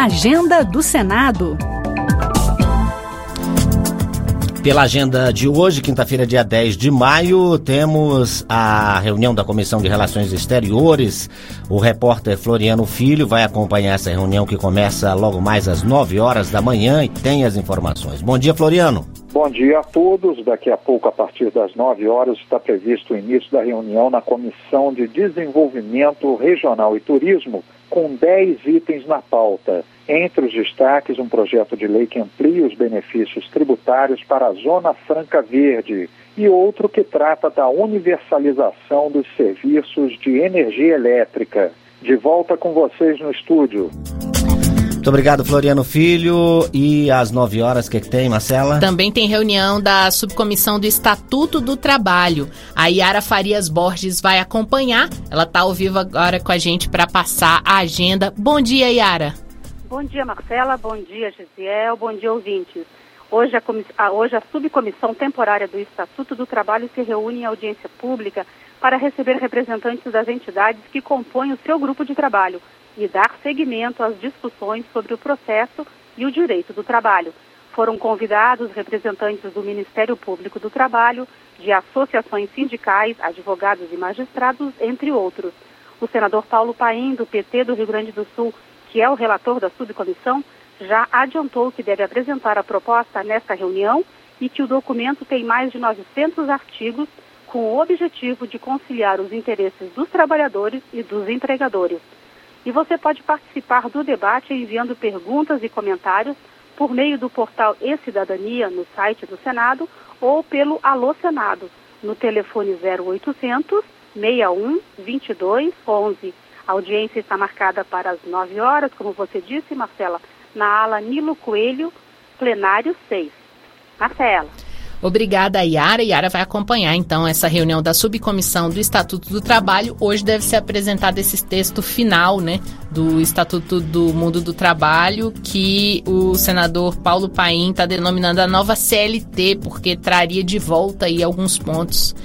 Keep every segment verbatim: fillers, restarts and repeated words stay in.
Agenda do Senado. Pela agenda de hoje, quinta-feira, dia dez de maio, temos a reunião da Comissão de Relações Exteriores. O repórter Floriano Filho vai acompanhar essa reunião que começa logo mais às nove horas da manhã e tem as informações. Bom dia, Floriano. Bom dia a todos. Daqui a pouco, a partir das nove horas, está previsto o início da reunião na Comissão de Desenvolvimento Regional e Turismo, com dez itens na pauta. Entre os destaques, um projeto de lei que amplia os benefícios tributários para a Zona Franca Verde e outro que trata da universalização dos serviços de energia elétrica. De volta com vocês no estúdio. Muito obrigado, Floriano Filho. E às nove horas, o que, que tem, Marcela? Também tem reunião da subcomissão do Estatuto do Trabalho. A Yara Farias Borges vai acompanhar. Ela está ao vivo agora com a gente para passar a agenda. Bom dia, Yara. Bom dia, Marcela. Bom dia, Gisiel. Bom dia, ouvintes. Hoje a, comiss... Hoje a subcomissão temporária do Estatuto do Trabalho se reúne em audiência pública para receber representantes das entidades que compõem o seu grupo de trabalho e dar seguimento às discussões sobre o processo e o direito do trabalho. Foram convidados representantes do Ministério Público do Trabalho, de associações sindicais, advogados e magistrados, entre outros. O senador Paulo Paim, do P T do Rio Grande do Sul, que é o relator da subcomissão, já adiantou que deve apresentar a proposta nesta reunião e que o documento tem mais de novecentos artigos com o objetivo de conciliar os interesses dos trabalhadores e dos empregadores. E você pode participar do debate enviando perguntas e comentários por meio do portal E-Cidadania no site do Senado ou pelo Alô Senado, no telefone zero oitocentos, seis um, vinte e dois, onze. A audiência está marcada para as nove horas, como você disse, Marcela, na ala Nilo Coelho, plenário seis. Marcela. Obrigada, Yara. Yara vai acompanhar, então, essa reunião da subcomissão do Estatuto do Trabalho. Hoje deve ser apresentado esse texto final, né, do Estatuto do Mundo do Trabalho, que o senador Paulo Paim está denominando a nova C L T, porque traria de volta aí alguns pontos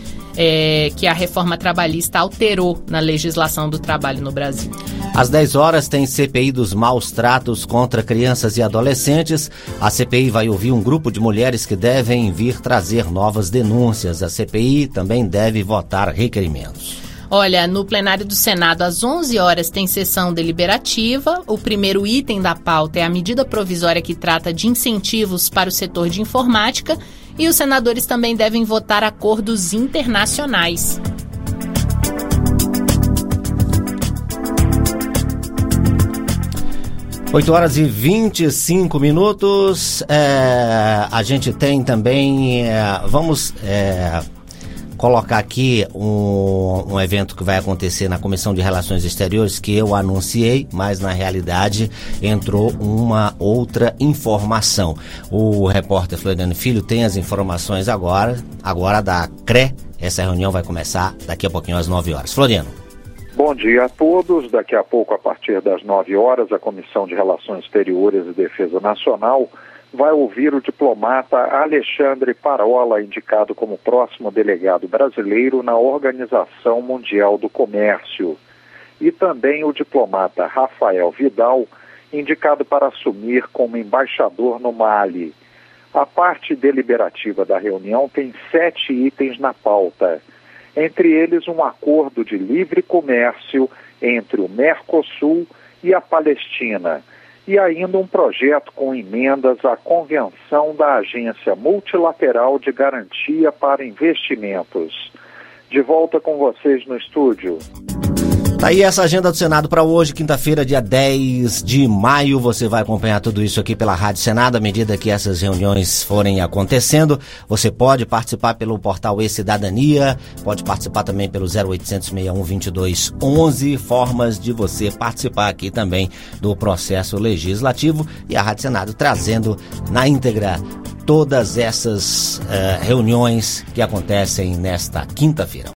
é, que a reforma trabalhista alterou na legislação do trabalho no Brasil. Às dez horas tem C P I dos maus tratos contra crianças e adolescentes. A C P I vai ouvir um grupo de mulheres que devem vir trazer novas denúncias. A C P I também deve votar requerimentos. Olha, no plenário do Senado, às onze horas, tem sessão deliberativa. O primeiro item da pauta é a medida provisória que trata de incentivos para o setor de informática. E os senadores também devem votar acordos internacionais. oito horas e vinte e cinco minutos. É, a gente tem também. É, vamos é, colocar aqui um, um evento que vai acontecer na Comissão de Relações Exteriores, que eu anunciei, mas na realidade entrou uma outra informação. O repórter Floriano Filho tem as informações agora, agora da C R E. Essa reunião vai começar daqui a pouquinho às nove horas. Floriano. Bom dia a todos. Daqui a pouco, a partir das nove horas, a Comissão de Relações Exteriores e Defesa Nacional vai ouvir o diplomata Alexandre Parola, indicado como próximo delegado brasileiro na Organização Mundial do Comércio. E também o diplomata Rafael Vidal, indicado para assumir como embaixador no Mali. A parte deliberativa da reunião tem sete itens na pauta. Entre eles, um acordo de livre comércio entre o Mercosul e a Palestina, e ainda um projeto com emendas à Convenção da Agência Multilateral de Garantia para Investimentos. De volta com vocês no estúdio. Tá aí essa agenda do Senado para hoje, quinta-feira, dia dez de maio. Você vai acompanhar tudo isso aqui pela Rádio Senado à medida que essas reuniões forem acontecendo. Você pode participar pelo portal E-Cidadania, pode participar também pelo zero oitocentos, seis um, vinte e dois, onze. Formas de você participar aqui também do processo legislativo, e a Rádio Senado trazendo na íntegra todas essas uh, reuniões que acontecem nesta quinta-feira.